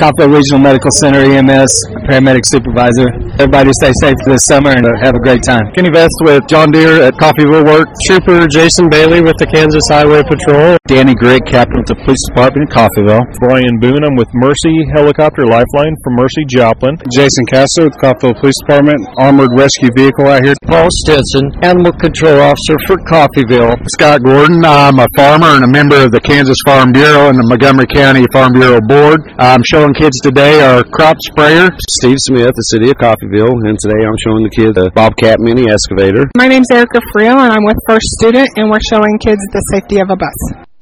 Coffeyville Regional Medical Center, EMS, paramedic supervisor. Everybody stay safe this summer and have a great time. Kenny Vest with John Deere at Coffeyville Works. Trooper Jason Bailey with the Kansas Highway Patrol. Danny Grigg, captain with the Police Department in Coffeyville. Brian Boone, I'm with Mercy Helicopter Lifeline from Mercy Joplin. Jason Castro with Coffeyville Police Department, Armored Rescue Vehicle out here. Paul Stinson, Animal Control Officer for Coffeyville. Scott Gordon, I'm a farmer and a member of the Kansas Farm Bureau and the Montgomery County Farm Bureau Board. I'm showing kids today our crop sprayer. Steve Smith, the City of Coffeyville, and today I'm showing the kids a Bobcat mini excavator. My name's Erica Friel and I'm with First Student and we're showing kids the safety of a bus.